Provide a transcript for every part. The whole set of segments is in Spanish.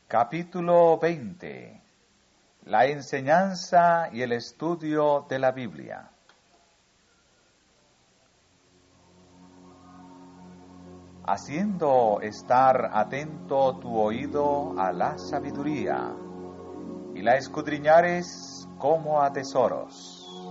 Capítulo 20. La enseñanza y el estudio de la Biblia. Haciendo estar atento tu oído a la sabiduría, y la escudriñares como a tesoros.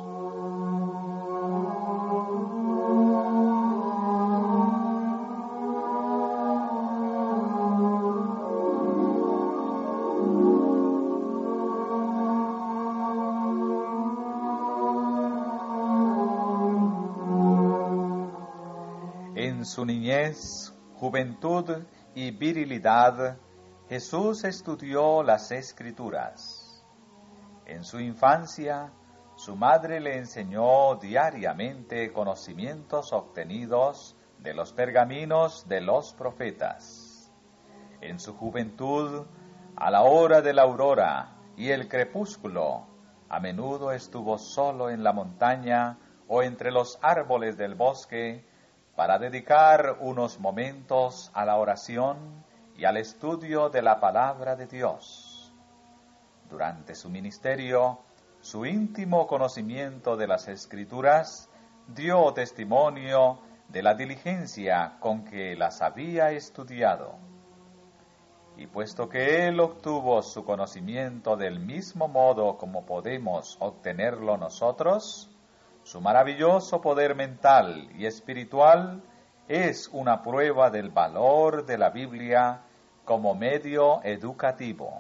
En su niñez, juventud y virilidad, Jesús estudió las Escrituras. En su infancia, su madre le enseñó diariamente conocimientos obtenidos de los pergaminos de los profetas. En su juventud, a la hora de la aurora y el crepúsculo, a menudo estuvo solo en la montaña o entre los árboles del bosque, para dedicar unos momentos a la oración y al estudio de la palabra de Dios. Durante su ministerio, su íntimo conocimiento de las Escrituras dio testimonio de la diligencia con que las había estudiado. Y puesto que él obtuvo su conocimiento del mismo modo como podemos obtenerlo nosotros, su maravilloso poder mental y espiritual es una prueba del valor de la Biblia como medio educativo.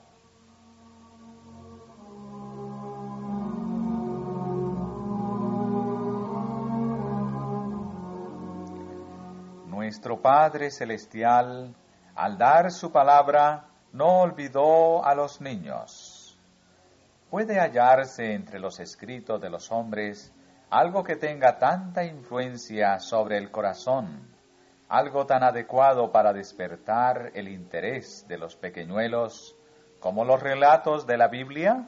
Nuestro Padre Celestial, al dar su palabra, no olvidó a los niños. ¿Puede hallarse entre los escritos de los hombres algo que tenga tanta influencia sobre el corazón, algo tan adecuado para despertar el interés de los pequeñuelos como los relatos de la Biblia?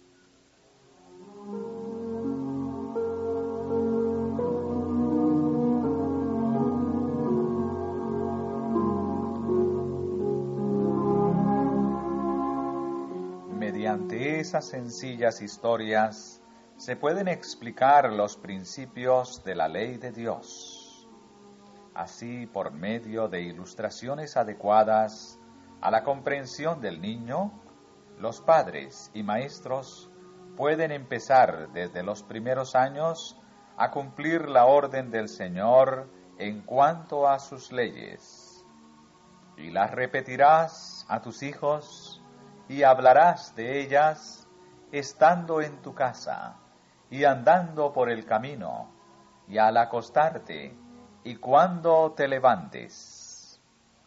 Mediante esas sencillas historias se pueden explicar los principios de la ley de Dios. Así, por medio de ilustraciones adecuadas a la comprensión del niño, los padres y maestros pueden empezar desde los primeros años a cumplir la orden del Señor en cuanto a sus leyes. Y las repetirás a tus hijos y hablarás de ellas estando en tu casa y andando por el camino, y al acostarte, y cuando te levantes.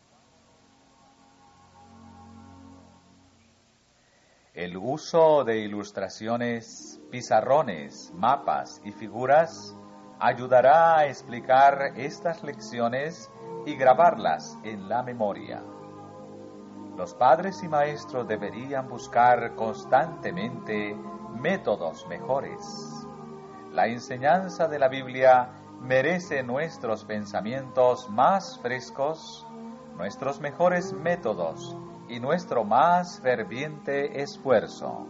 El uso de ilustraciones, pizarrones, mapas y figuras ayudará a explicar estas lecciones y grabarlas en la memoria. Los padres y maestros deberían buscar constantemente métodos mejores. La enseñanza de la Biblia merece nuestros pensamientos más frescos, nuestros mejores métodos y nuestro más ferviente esfuerzo.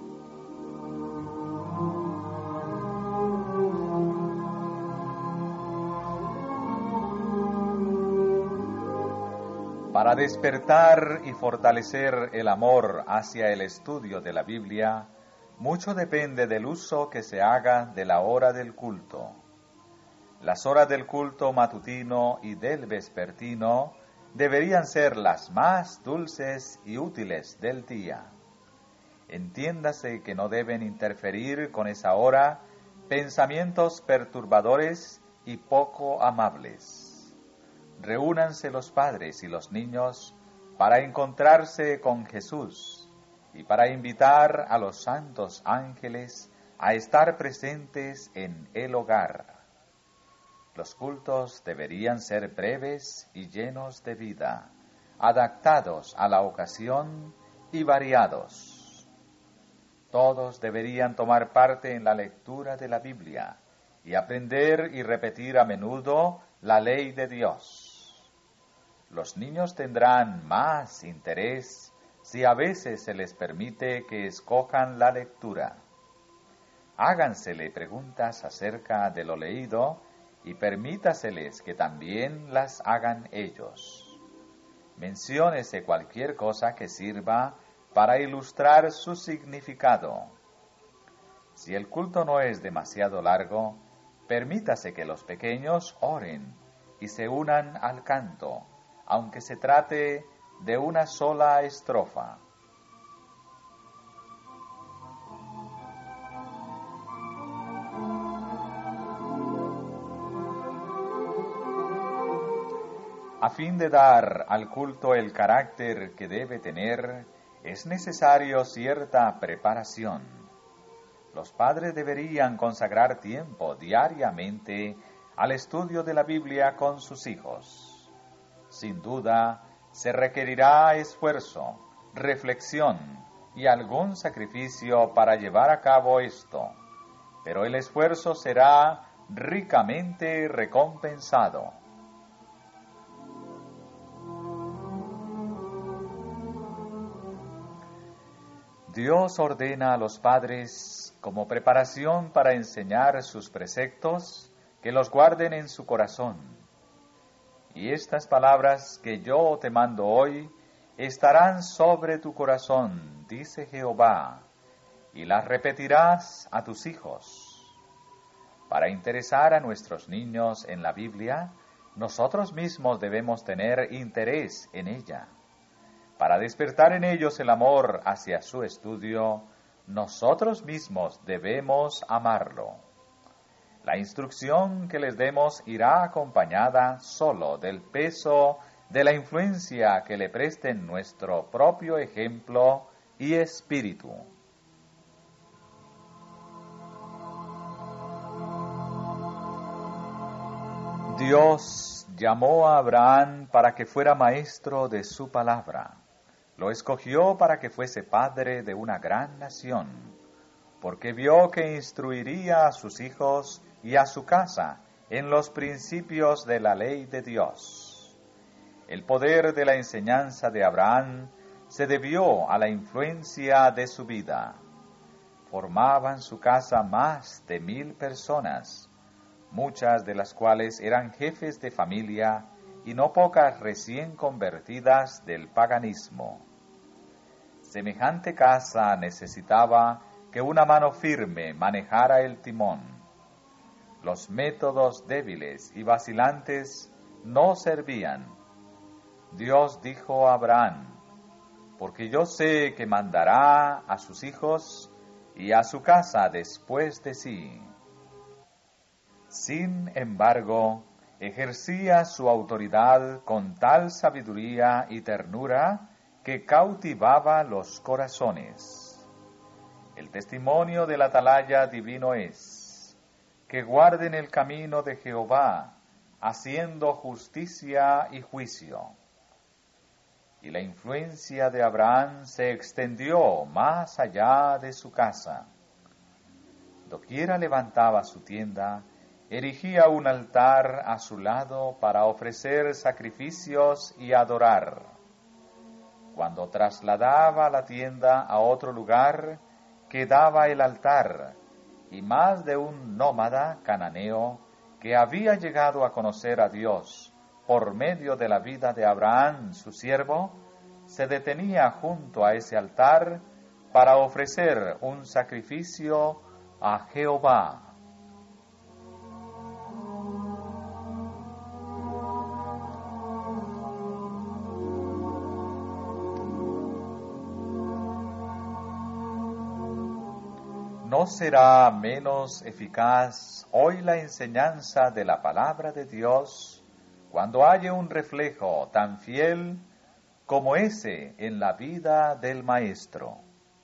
Para despertar y fortalecer el amor hacia el estudio de la Biblia, mucho depende del uso que se haga de la hora del culto. Las horas del culto matutino y del vespertino deberían ser las más dulces y útiles del día. Entiéndase que no deben interferir con esa hora pensamientos perturbadores y poco amables. Reúnanse los padres y los niños para encontrarse con Jesús y para invitar a los santos ángeles a estar presentes en el hogar. Los cultos deberían ser breves y llenos de vida, adaptados a la ocasión y variados. Todos deberían tomar parte en la lectura de la Biblia y aprender y repetir a menudo la ley de Dios. Los niños tendrán más interés si a veces se les permite que escojan la lectura. Hágansele preguntas acerca de lo leído y permítaseles que también las hagan ellos. Menciónese cualquier cosa que sirva para ilustrar su significado. Si el culto no es demasiado largo, permítase que los pequeños oren y se unan al canto, aunque se trate de una sola estrofa. A fin de dar al culto el carácter que debe tener, es necesario cierta preparación. Los padres deberían consagrar tiempo diariamente al estudio de la Biblia con sus hijos. Sin duda, se requerirá esfuerzo, reflexión y algún sacrificio para llevar a cabo esto, pero el esfuerzo será ricamente recompensado. Dios ordena a los padres, como preparación para enseñar sus preceptos, que los guarden en su corazón. Y estas palabras que yo te mando hoy estarán sobre tu corazón, dice Jehová, y las repetirás a tus hijos. Para interesar a nuestros niños en la Biblia, nosotros mismos debemos tener interés en ella. Para despertar en ellos el amor hacia su estudio, nosotros mismos debemos amarlo. La instrucción que les demos irá acompañada solo del peso de la influencia que le presten nuestro propio ejemplo y espíritu. Dios llamó a Abraham para que fuera maestro de su palabra. Lo escogió para que fuese padre de una gran nación, porque vio que instruiría a sus hijos y a su casa en los principios de la ley de Dios. El poder de la enseñanza de Abraham se debió a la influencia de su vida. Formaban su casa más de 1000 personas, muchas de las cuales eran jefes de familia y no pocas recién convertidas del paganismo. Semejante casa necesitaba que una mano firme manejara el timón. Los métodos débiles y vacilantes no servían. Dios dijo a Abraham, porque yo sé que mandará a sus hijos y a su casa después de sí. Sin embargo, ejercía su autoridad con tal sabiduría y ternura que cautivaba los corazones. El testimonio del atalaya divino es que guarden el camino de Jehová, haciendo justicia y juicio. Y la influencia de Abraham se extendió más allá de su casa. Doquiera levantaba su tienda, erigía un altar a su lado para ofrecer sacrificios y adorar. Cuando trasladaba la tienda a otro lugar, quedaba el altar, y más de un nómada cananeo que había llegado a conocer a Dios por medio de la vida de Abraham, su siervo, se detenía junto a ese altar para ofrecer un sacrificio a Jehová. ¿No será menos eficaz hoy la enseñanza de la palabra de Dios cuando haya un reflejo tan fiel como ese en la vida del Maestro?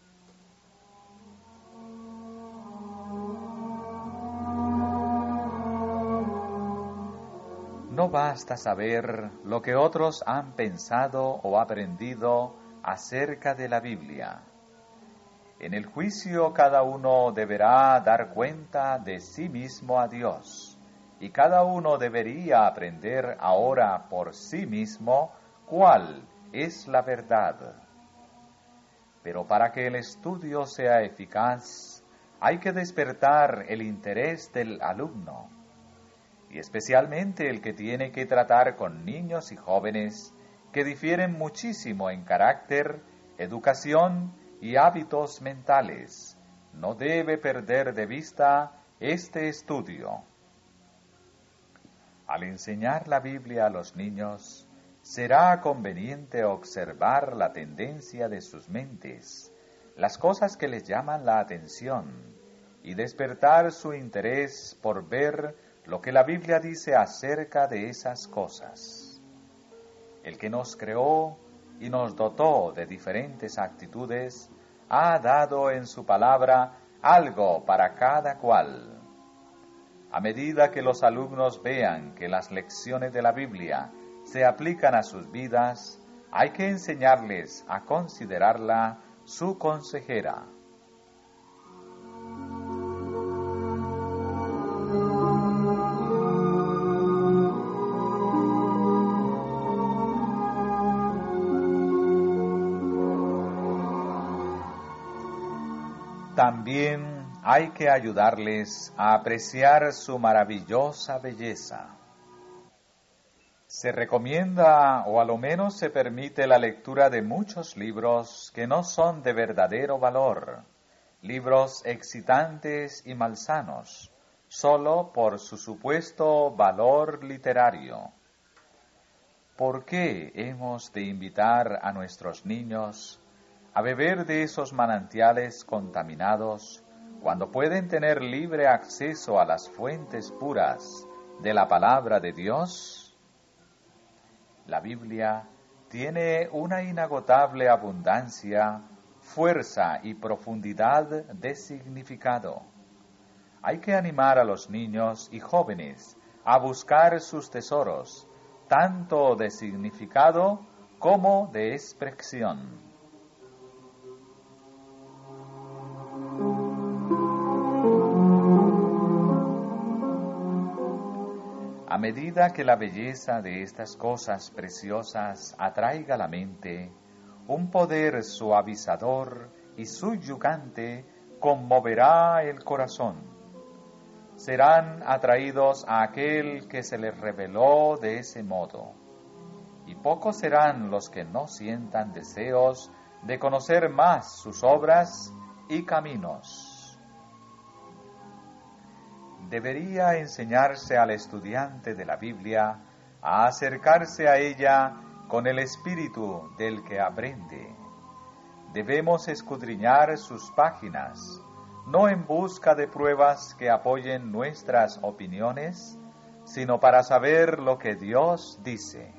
No basta saber lo que otros han pensado o aprendido acerca de la Biblia. En el juicio cada uno deberá dar cuenta de sí mismo a Dios, y cada uno debería aprender ahora por sí mismo cuál es la verdad. Pero para que el estudio sea eficaz, hay que despertar el interés del alumno, y especialmente el que tiene que tratar con niños y jóvenes que difieren muchísimo en carácter, educación y hábitos mentales. No debe perder de vista este estudio. Al enseñar la Biblia a los niños, será conveniente observar la tendencia de sus mentes, las cosas que les llaman la atención, y despertar su interés por ver lo que la Biblia dice acerca de esas cosas. El que nos creó y nos dotó de diferentes actitudes, ha dado en su palabra algo para cada cual. A medida que los alumnos vean que las lecciones de la Biblia se aplican a sus vidas, hay que enseñarles a considerarla su consejera. También hay que ayudarles a apreciar su maravillosa belleza. Se recomienda, o a lo menos se permite, la lectura de muchos libros que no son de verdadero valor, libros excitantes y malsanos, solo por su supuesto valor literario. ¿Por qué hemos de invitar a nuestros niños a beber de esos manantiales contaminados cuando pueden tener libre acceso a las fuentes puras de la palabra de Dios? La Biblia tiene una inagotable abundancia, fuerza y profundidad de significado. Hay que animar a los niños y jóvenes a buscar sus tesoros, tanto de significado como de expresión. A medida que la belleza de estas cosas preciosas atraiga la mente, un poder suavizador y subyugante conmoverá el corazón. Serán atraídos a aquel que se les reveló de ese modo, y pocos serán los que no sientan deseos de conocer más sus obras y caminos. Debería enseñarse al estudiante de la Biblia a acercarse a ella con el espíritu del que aprende. Debemos escudriñar sus páginas, no en busca de pruebas que apoyen nuestras opiniones, sino para saber lo que Dios dice.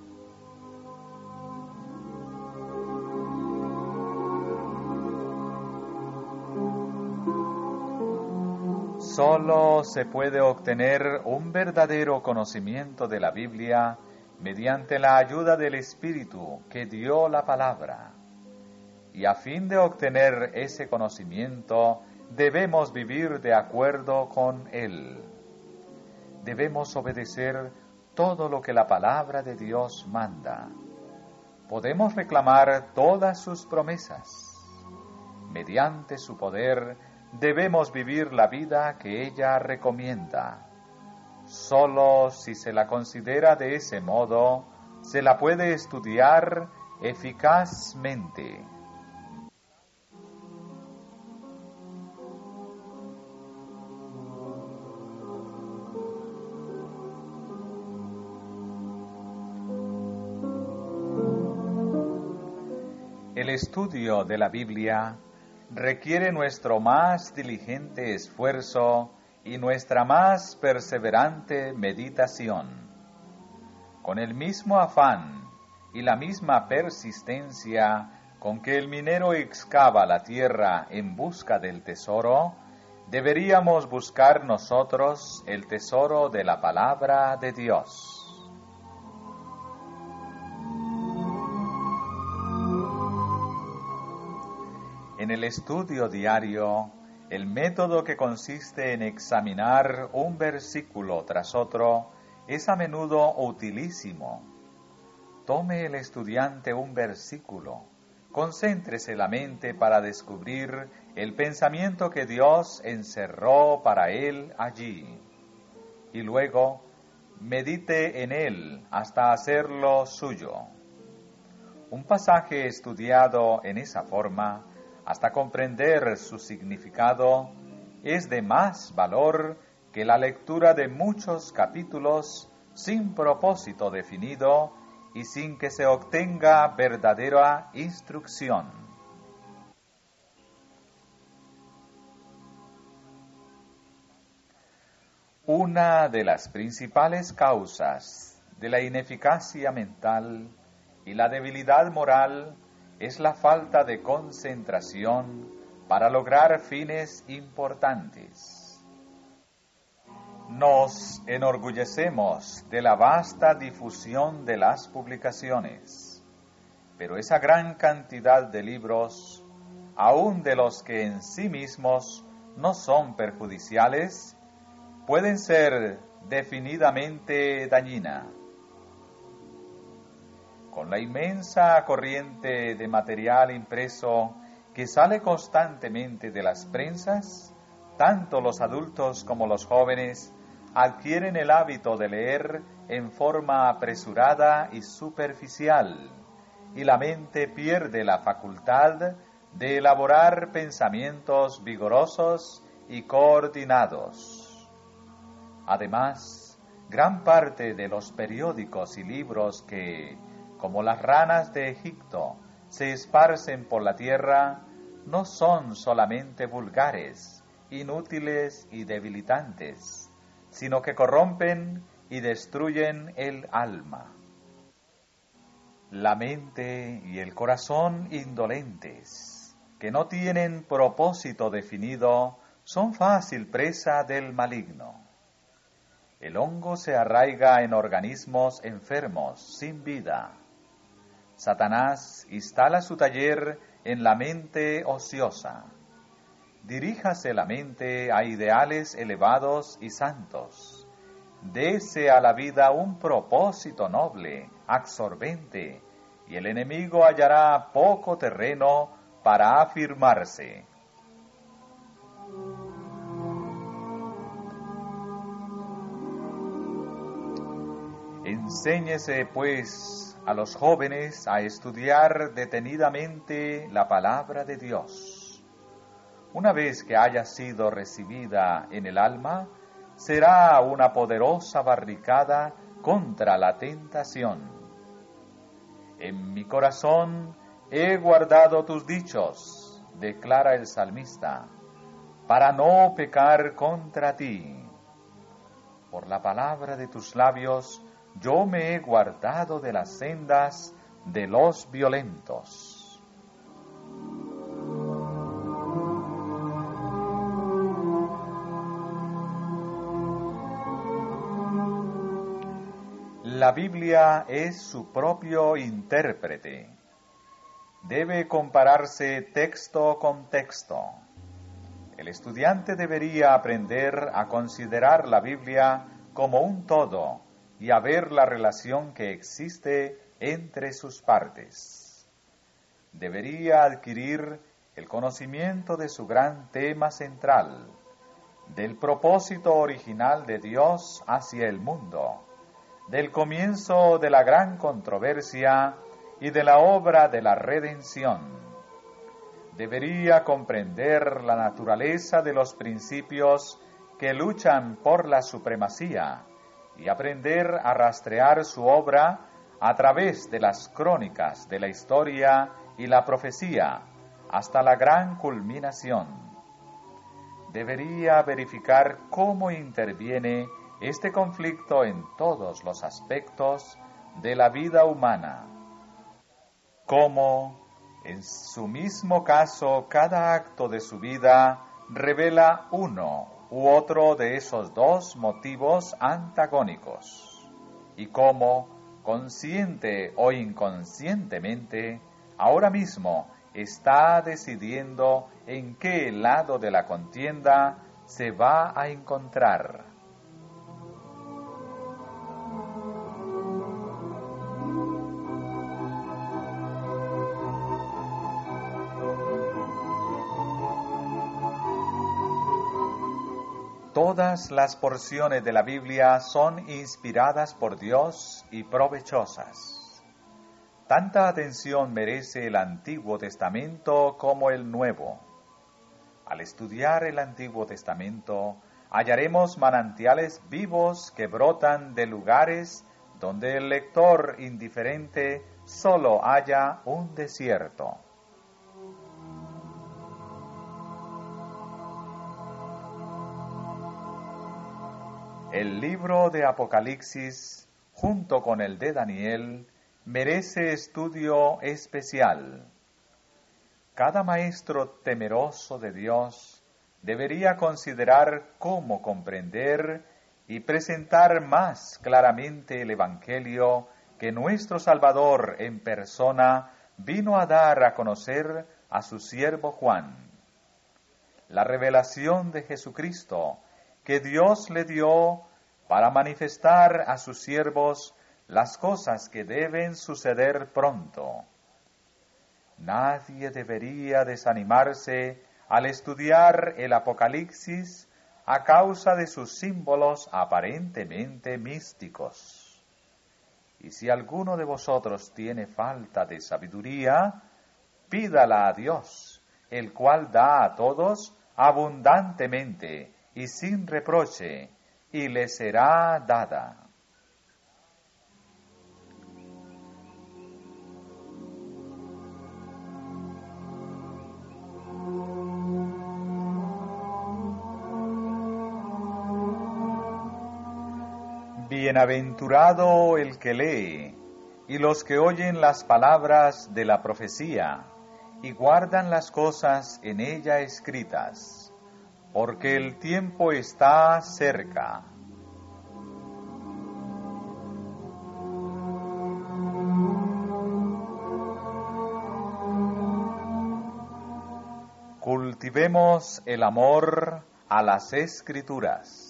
Solo se puede obtener un verdadero conocimiento de la Biblia mediante la ayuda del Espíritu que dio la palabra. Y a fin de obtener ese conocimiento, debemos vivir de acuerdo con él. Debemos obedecer todo lo que la palabra de Dios manda. Podemos reclamar todas sus promesas. Mediante su poder, debemos vivir la vida que ella recomienda. Solo si se la considera de ese modo, se la puede estudiar eficazmente. El estudio de la Biblia requiere nuestro más diligente esfuerzo y nuestra más perseverante meditación. Con el mismo afán y la misma persistencia con que el minero excava la tierra en busca del tesoro, deberíamos buscar nosotros el tesoro de la palabra de Dios. En el estudio diario, el método que consiste en examinar un versículo tras otro es a menudo utilísimo. Tome el estudiante un versículo concéntrese la mente para descubrir el pensamiento que Dios encerró para él allí, y luego medite en él hasta hacerlo suyo. Un pasaje estudiado en esa forma, hasta comprender su significado, es de más valor que la lectura de muchos capítulos sin propósito definido y sin que se obtenga verdadera instrucción. Una de las principales causas de la ineficacia mental y la debilidad moral es la falta de concentración para lograr fines importantes. Nos enorgullecemos de la vasta difusión de las publicaciones, pero esa gran cantidad de libros, aun de los que en sí mismos no son perjudiciales, pueden ser definidamente dañina. Con la inmensa corriente de material impreso que sale constantemente de las prensas, tanto los adultos como los jóvenes adquieren el hábito de leer en forma apresurada y superficial, y la mente pierde la facultad de elaborar pensamientos vigorosos y coordinados. Además, gran parte de los periódicos y libros que, como las ranas de Egipto, se esparcen por la tierra, no son solamente vulgares, inútiles y debilitantes, sino que corrompen y destruyen el alma. La mente y el corazón indolentes, que no tienen propósito definido, son fácil presa del maligno. El hongo se arraiga en organismos enfermos, sin vida. Satanás instala su taller en la mente ociosa. Diríjase la mente a ideales elevados y santos. Dese a la vida un propósito noble, absorbente, y el enemigo hallará poco terreno para afirmarse. Enséñese, pues, a los jóvenes a estudiar detenidamente la palabra de Dios. Una vez que haya sido recibida en el alma, será una poderosa barricada contra la tentación. En mi corazón he guardado tus dichos, declara el salmista, para no pecar contra ti. Por la palabra de tus labios, yo me he guardado de las sendas de los violentos. La Biblia es su propio intérprete. Debe compararse texto con texto. El estudiante debería aprender a considerar la Biblia como un todo y a ver la relación que existe entre sus partes. Debería adquirir el conocimiento de su gran tema central, del propósito original de Dios hacia el mundo, del comienzo de la gran controversia y de la obra de la redención. Debería comprender la naturaleza de los principios que luchan por la supremacía y aprender a rastrear su obra a través de las crónicas de la historia y la profecía hasta la gran culminación. Debería verificar cómo interviene este conflicto en todos los aspectos de la vida humana. Cómo, en su mismo caso, cada acto de su vida revela uno u otro de esos dos motivos antagónicos. Y cómo, consciente o inconscientemente, ahora mismo está decidiendo en qué lado de la contienda se va a encontrar. Todas las porciones de la Biblia son inspiradas por Dios y provechosas. Tanta atención merece el Antiguo Testamento como el Nuevo. Al estudiar el Antiguo Testamento, hallaremos manantiales vivos que brotan de lugares donde el lector indiferente solo halla un desierto. El libro de Apocalipsis, junto con el de Daniel, merece estudio especial. Cada maestro temeroso de Dios debería considerar cómo comprender y presentar más claramente el Evangelio que nuestro Salvador en persona vino a dar a conocer a su siervo Juan. La revelación de Jesucristo que Dios le dio para manifestar a sus siervos las cosas que deben suceder pronto. Nadie debería desanimarse al estudiar el Apocalipsis a causa de sus símbolos aparentemente místicos. Y si alguno de vosotros tiene falta de sabiduría, pídala a Dios, el cual da a todos abundantemente y sin reproche, y le será dada. Bienaventurado el que lee, y los que oyen las palabras de la profecía, y guardan las cosas en ella escritas, porque el tiempo está cerca. Cultivemos el amor a las Escrituras.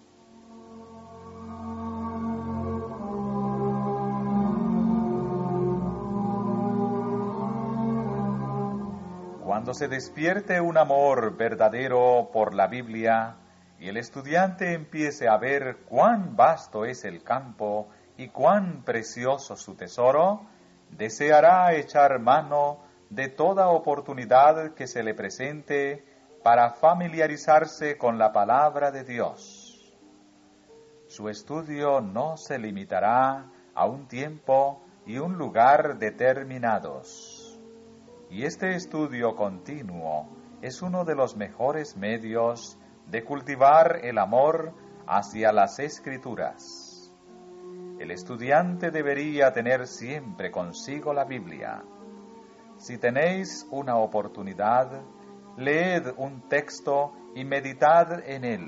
Cuando se despierte un amor verdadero por la Biblia y el estudiante empiece a ver cuán vasto es el campo y cuán precioso su tesoro, deseará echar mano de toda oportunidad que se le presente para familiarizarse con la palabra de Dios. Su estudio no se limitará a un tiempo y un lugar determinados. Y este estudio continuo es uno de los mejores medios de cultivar el amor hacia las Escrituras. El estudiante debería tener siempre consigo la Biblia. Si tenéis una oportunidad, leed un texto y meditad en él.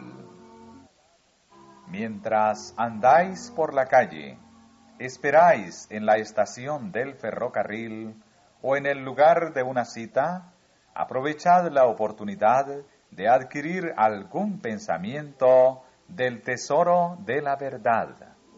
Mientras andáis por la calle, esperáis en la estación del ferrocarril o en el lugar de una cita, aprovechad la oportunidad de adquirir algún pensamiento del tesoro de la verdad.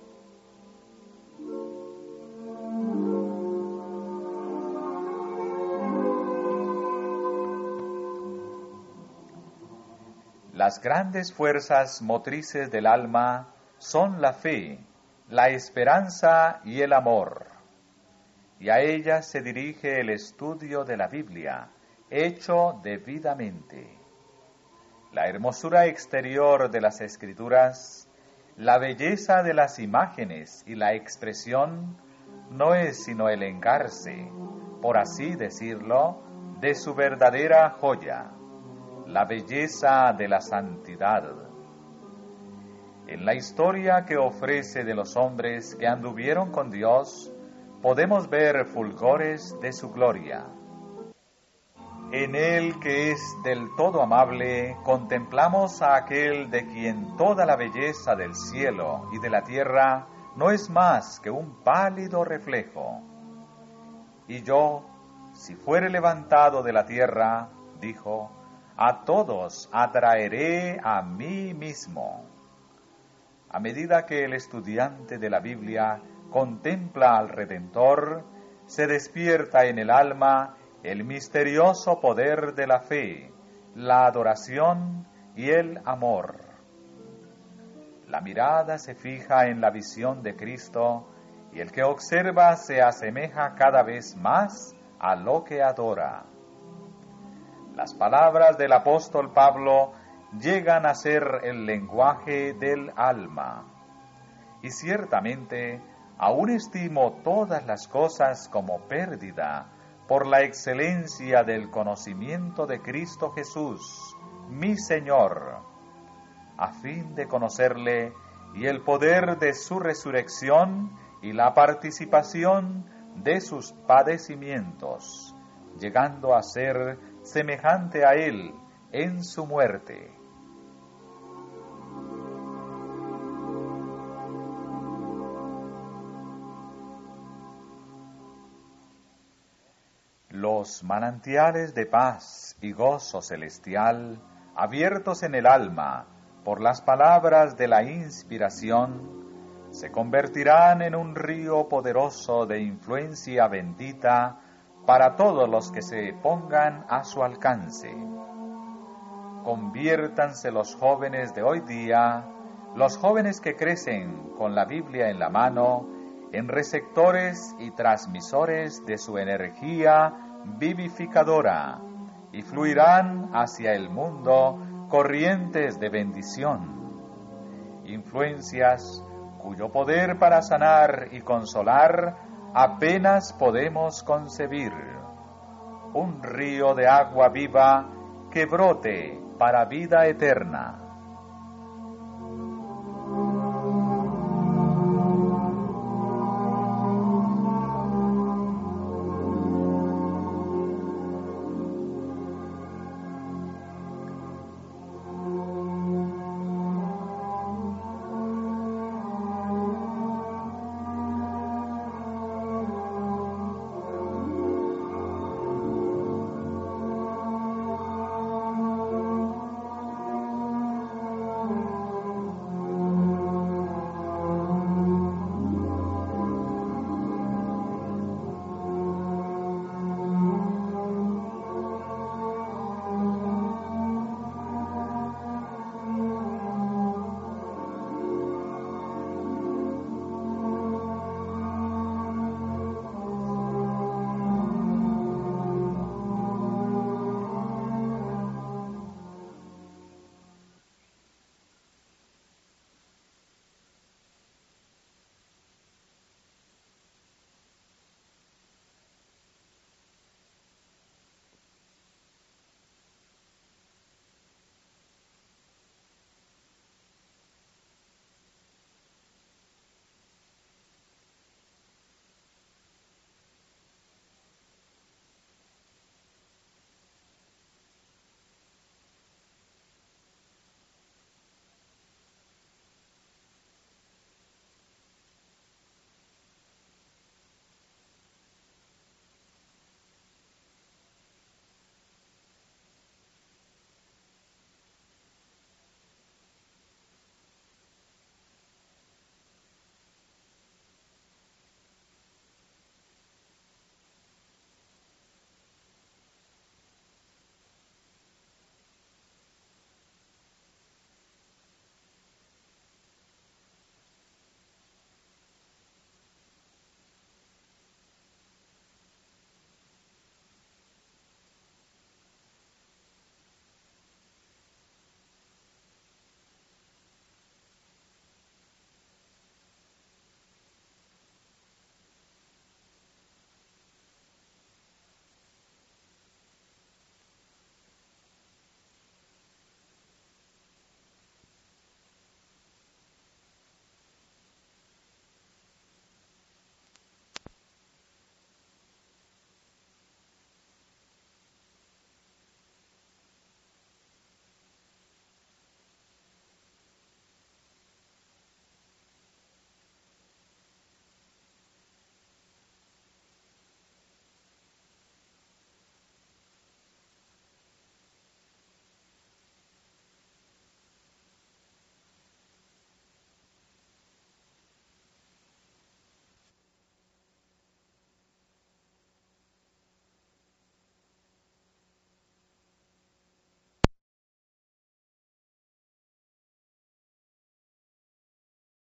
Las grandes fuerzas motrices del alma son la fe, la esperanza y el amor. Y a ellas se dirige el estudio de la Biblia, hecho debidamente. La hermosura exterior de las Escrituras, la belleza de las imágenes y la expresión no es sino el engarce, por así decirlo, de su verdadera joya, la belleza de la santidad. En la historia que ofrece de los hombres que anduvieron con Dios, podemos ver fulgores de su gloria. En Él, que es del todo amable, contemplamos a aquel de quien toda la belleza del cielo y de la tierra no es más que un pálido reflejo. Y yo, si fuere levantado de la tierra, dijo, a todos atraeré a mí mismo. A medida que el estudiante de la Biblia contempla al Redentor, se despierta en el alma el misterioso poder de la fe, la adoración y el amor. La mirada se fija en la visión de Cristo y el que observa se asemeja cada vez más a lo que adora. Las palabras del apóstol Pablo llegan a ser el lenguaje del alma. Y ciertamente, aún estimo todas las cosas como pérdida por la excelencia del conocimiento de Cristo Jesús, mi Señor, a fin de conocerle y el poder de su resurrección y la participación de sus padecimientos, llegando a ser semejante a él en su muerte. Los manantiales de paz y gozo celestial, abiertos en el alma por las palabras de la inspiración, se convertirán en un río poderoso de influencia bendita para todos los que se pongan a su alcance. Conviértanse los jóvenes de hoy día, los jóvenes que crecen con la Biblia en la mano, en receptores y transmisores de su energía vivificadora, y fluirán hacia el mundo corrientes de bendición, influencias cuyo poder para sanar y consolar apenas podemos concebir. Un río de agua viva que brote para vida eterna.